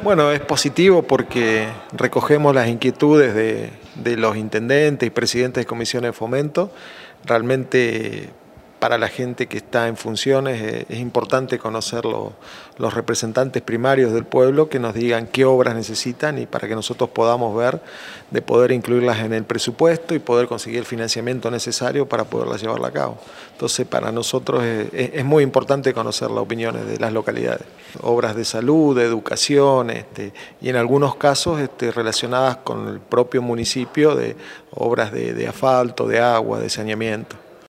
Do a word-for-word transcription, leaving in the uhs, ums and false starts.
Bueno, es positivo porque recogemos las inquietudes de, de los intendentes y presidentes de comisiones de fomento. Realmente para la gente que está en funciones eh, es importante conocer lo, los representantes primarios del pueblo que nos digan qué obras necesitan y para que nosotros podamos ver de poder incluirlas en el presupuesto y poder conseguir el financiamiento necesario para poderlas llevarla a cabo. Entonces para nosotros es, es muy importante conocer las opiniones de las localidades. Obras de salud, de educación este, y en algunos casos este, relacionadas con el propio municipio de obras de, de asfalto, de agua, de saneamiento.